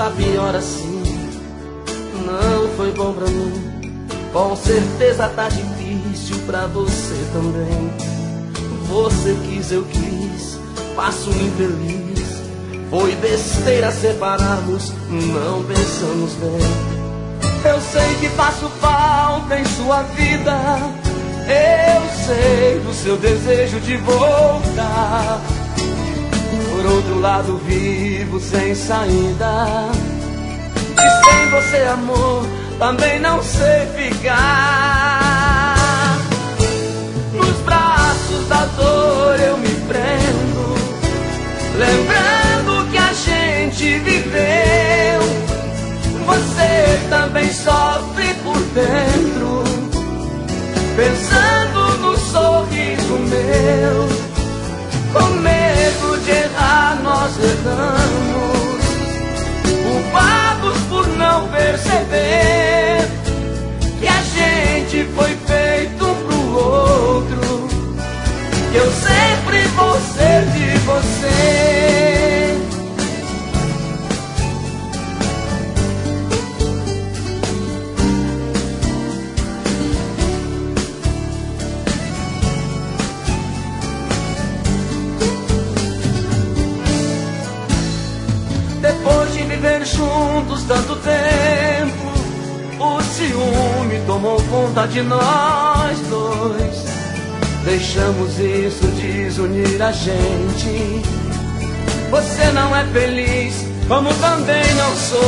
tá pior assim. Não foi bom pra mim, com certeza tá difícil pra você também. Você quis, eu quis, passo infeliz. Foi besteira separarmos, não pensamos bem. Eu sei que faço falta em sua vida, eu sei do seu desejo de voltar. Por outro lado vivo sem saída, e sem você amor também não sei ficar. Nos braços da dor eu me prendo, lembrando que a gente viveu. Você também sofre por dentro, pensando no sorriso meu. Com medo de errar nós erramos, culpados por não perceber que a gente foi feito um pro outro. Que eu sempre vou ser de você. Depois de viver juntos tanto tempo, o ciúme tomou conta de nós dois. Deixamos isso desunir a gente. Você não é feliz, como também não sou.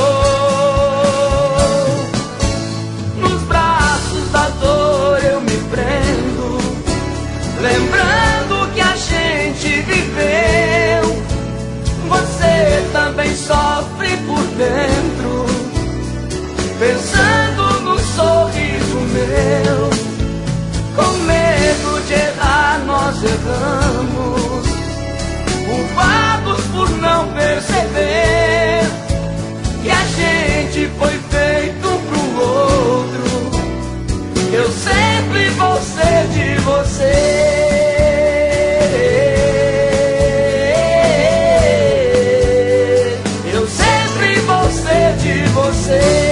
Nos braços da dor eu me prendo, lembrando que a gente viveu. Você também sofre por dentro, pensando no sorriso meu. Com medo de errar nós erramos, culpados por não perceber que a gente foi feito um pro outro. Eu sempre vou ser de você. De você.